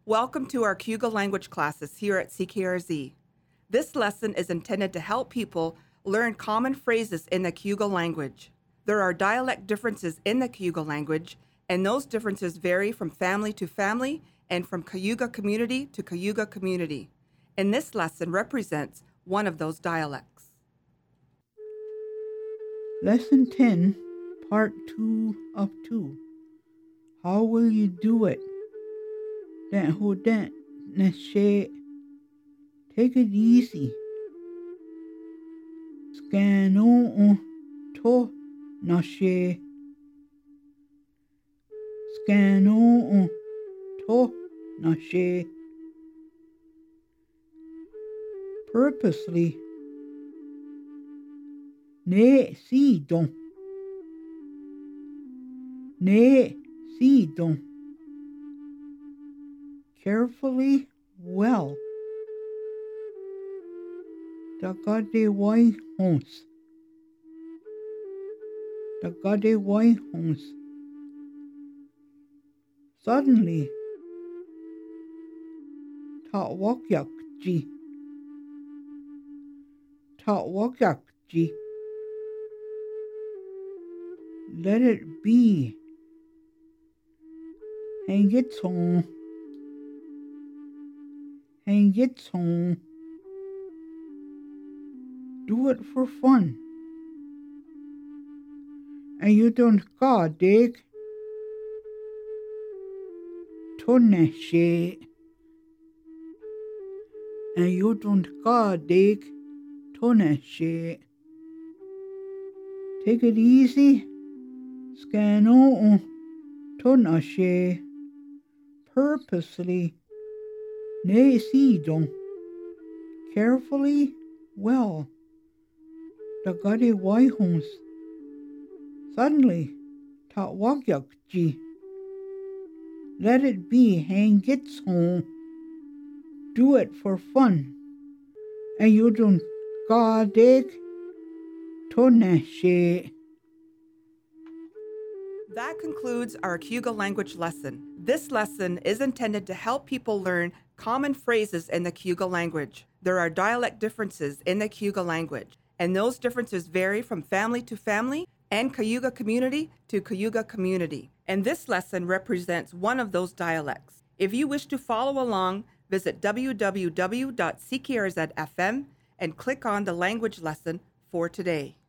Welcome to our Cayuga language classes here at CKRZ. This lesson is intended to help people learn common phrases in the Cayuga language. There are dialect differences in the Cayuga language, and those differences vary from family to family and from Cayuga community to Cayuga community. And this lesson represents one of those dialects. Lesson 10, Part 2 of 2. How will you do it? That who that nashe. Take it easy. Scano to nashe. Scano to nashe. Purposely. Ne si don. Ne si don. Carefully, well. Dagade wai hons. Dagade wai hons. Suddenly, ta wakyak ji. Ta wakyak ji. Let it be. Hang it on. Hang it on. Do it for fun. And you don't go dig. Toneshe. And you don't go dig. Toneshe. Take it easy. Scano tonashe. Purposely. Ne si don. Carefully, well. Dagade waihons. Suddenly, ta wagyak ji. Let it be, hang its home. Do it for fun. And you don't gadig tonashe. That concludes our Cayuga language lesson. This lesson is intended to help people learn common phrases in the Cayuga language. There are dialect differences in the Cayuga language, and those differences vary from family to family and Cayuga community to Cayuga community. And this lesson represents one of those dialects. If you wish to follow along, visit www.ckrz.fm and click on the language lesson for today.